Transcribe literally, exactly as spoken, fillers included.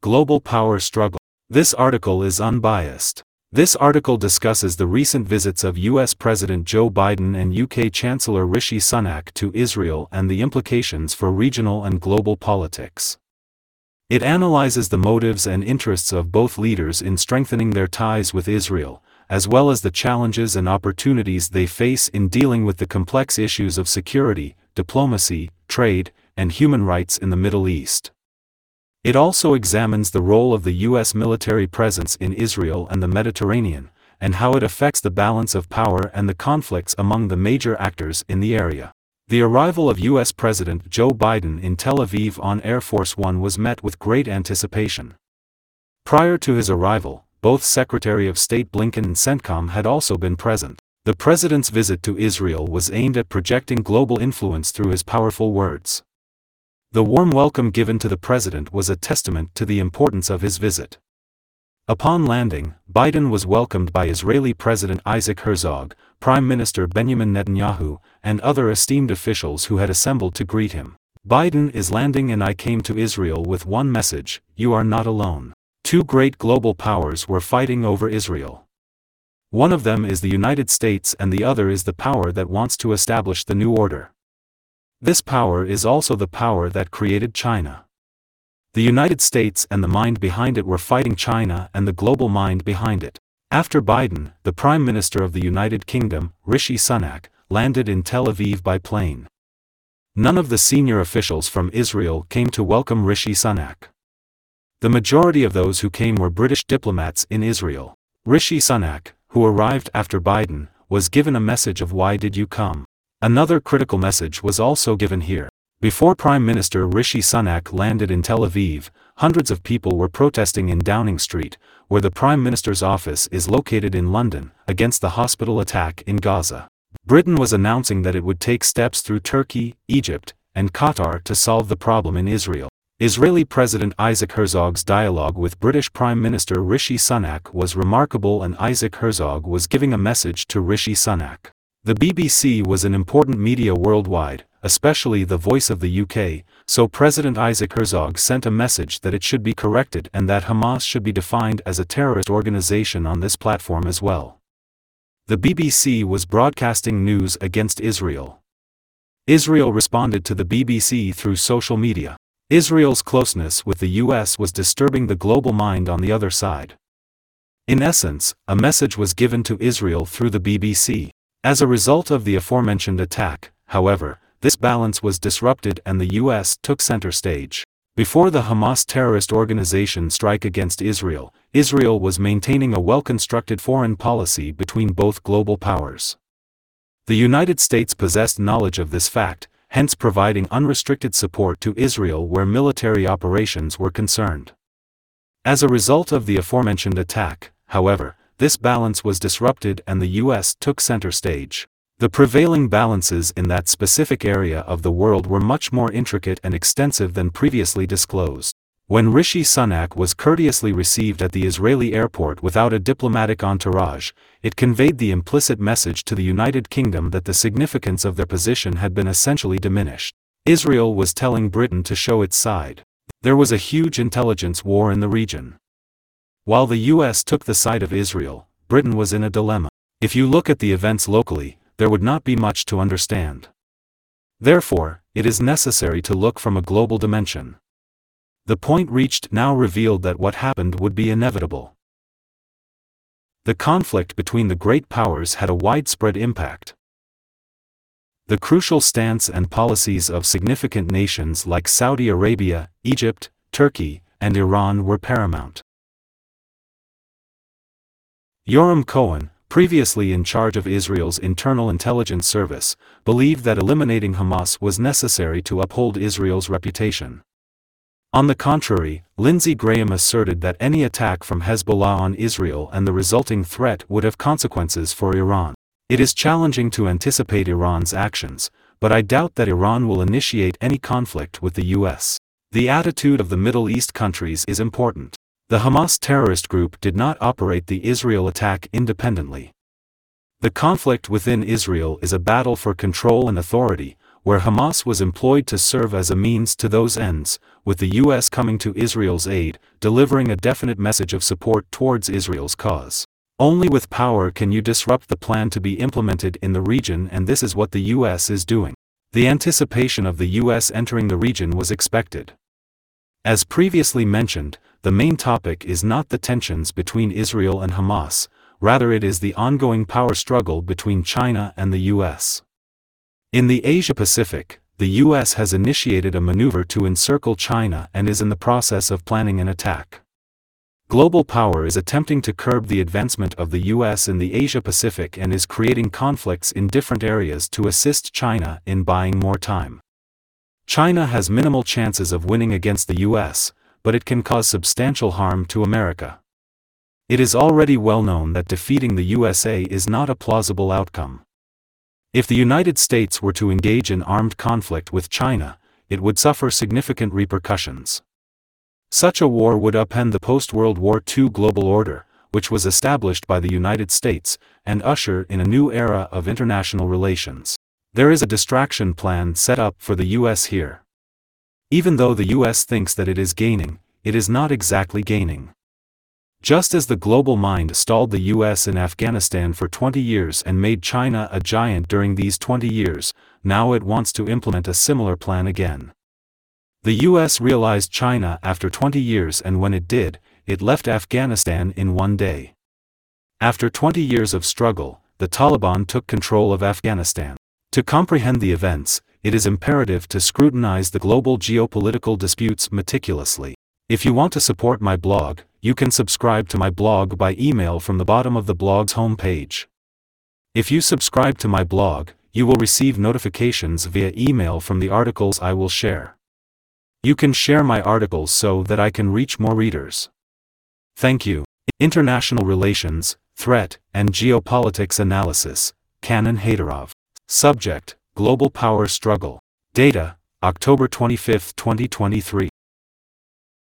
Global Power Struggle. This article is unbiased. This article discusses the recent visits of U S President Joe Biden and U K Chancellor Rishi Sunak to Israel and the implications for regional and global politics. It analyzes the motives and interests of both leaders in strengthening their ties with Israel, as well as the challenges and opportunities they face in dealing with the complex issues of security, diplomacy, trade, and human rights in the Middle East. It also examines the role of the U S military presence in Israel and the Mediterranean, and how it affects the balance of power and the conflicts among the major actors in the area. The arrival of U S President Joe Biden in Tel Aviv on Air Force One was met with great anticipation. Prior to his arrival, both Secretary of State Blinken and CENTCOM had also been present. The president's visit to Israel was aimed at projecting global influence through his powerful words. The warm welcome given to the president was a testament to the importance of his visit. Upon landing, Biden was welcomed by Israeli President Isaac Herzog, Prime Minister Benjamin Netanyahu, and other esteemed officials who had assembled to greet him. Biden is landing and I came to Israel with one message: you are not alone. Two great global powers were fighting over Israel. One of them is the United States and the other is the power that wants to establish the new order. This power is also the power that created China. The United States and the mind behind it were fighting China and the global mind behind it. After Biden, the Prime Minister of the United Kingdom, Rishi Sunak, landed in Tel Aviv by plane. None of the senior officials from Israel came to welcome Rishi Sunak. The majority of those who came were British diplomats in Israel. Rishi Sunak, who arrived after Biden, was given a message of why did you come. Another critical message was also given here. Before Prime Minister Rishi Sunak landed in Tel Aviv, hundreds of people were protesting in Downing Street, where the Prime Minister's office is located in London, against the hospital attack in Gaza. Britain was announcing that it would take steps through Turkey, Egypt, and Qatar to solve the problem in Israel. Israeli President Isaac Herzog's dialogue with British Prime Minister Rishi Sunak was remarkable, and Isaac Herzog was giving a message to Rishi Sunak. The B B C was an important media worldwide, especially the Voice of the U K, so President Isaac Herzog sent a message that it should be corrected and that Hamas should be defined as a terrorist organization on this platform as well. The B B C was broadcasting news against Israel. Israel responded to the B B C through social media. Israel's closeness with the U S was disturbing the global mind on the other side. In essence, a message was given to Israel through the B B C. As a result of the aforementioned attack, however, this balance was disrupted and the U S took center stage. Before the Hamas terrorist organization strike against Israel, Israel was maintaining a well-constructed foreign policy between both global powers. The United States possessed knowledge of this fact, hence providing unrestricted support to Israel where military operations were concerned. As a result of the aforementioned attack, however, this balance was disrupted and the U S took center stage. The prevailing balances in that specific area of the world were much more intricate and extensive than previously disclosed. When Rishi Sunak was courteously received at the Israeli airport without a diplomatic entourage, it conveyed the implicit message to the United Kingdom that the significance of their position had been essentially diminished. Israel was telling Britain to show its side. There was a huge intelligence war in the region. While the U S took the side of Israel, Britain was in a dilemma. If you look at the events locally, there would not be much to understand. Therefore, it is necessary to look from a global dimension. The point reached now revealed that what happened would be inevitable. The conflict between the great powers had a widespread impact. The crucial stance and policies of significant nations like Saudi Arabia, Egypt, Turkey, and Iran were paramount. Yoram Cohen, previously in charge of Israel's internal intelligence service, believed that eliminating Hamas was necessary to uphold Israel's reputation. On the contrary, Lindsey Graham asserted that any attack from Hezbollah on Israel and the resulting threat would have consequences for Iran. It is challenging to anticipate Iran's actions, but I doubt that Iran will initiate any conflict with the U S. The attitude of the Middle East countries is important. The Hamas terrorist group did not operate the Israel attack independently. The conflict within Israel is a battle for control and authority, where Hamas was employed to serve as a means to those ends, with the U S coming to Israel's aid, delivering a definite message of support towards Israel's cause. Only with power can you disrupt the plan to be implemented in the region, and this is what the U S is doing. The anticipation of the U S entering the region was expected. As previously mentioned, the main topic is not the tensions between Israel and Hamas, rather it is the ongoing power struggle between China and the U S. In the Asia-Pacific, the U S has initiated a maneuver to encircle China and is in the process of planning an attack. Global power is attempting to curb the advancement of the U S in the Asia-Pacific and is creating conflicts in different areas to assist China in buying more time. China has minimal chances of winning against the U S, but it can cause substantial harm to America. It is already well known that defeating the U S A is not a plausible outcome. If the United States were to engage in armed conflict with China, it would suffer significant repercussions. Such a war would upend the post-World War Two global order, which was established by the United States, and usher in a new era of international relations. There is a distraction plan set up for the U S here. Even though the U S thinks that it is gaining, it is not exactly gaining. Just as the global mind stalled the U S in Afghanistan for twenty years and made China a giant during these twenty years, now it wants to implement a similar plan again. The U S realized China after twenty years, and when it did, it left Afghanistan in one day. After twenty years of struggle, the Taliban took control of Afghanistan. To comprehend the events, it is imperative to scrutinize the global geopolitical disputes meticulously. If you want to support my blog, you can subscribe to my blog by email from the bottom of the blog's homepage. If you subscribe to my blog, you will receive notifications via email from the articles I will share. You can share my articles so that I can reach more readers. Thank you. International Relations, Threat, and Geopolitics Analysis, Canon Haydarov. Subject: Global Power Struggle. Data: October twenty-fifth, twenty twenty-three.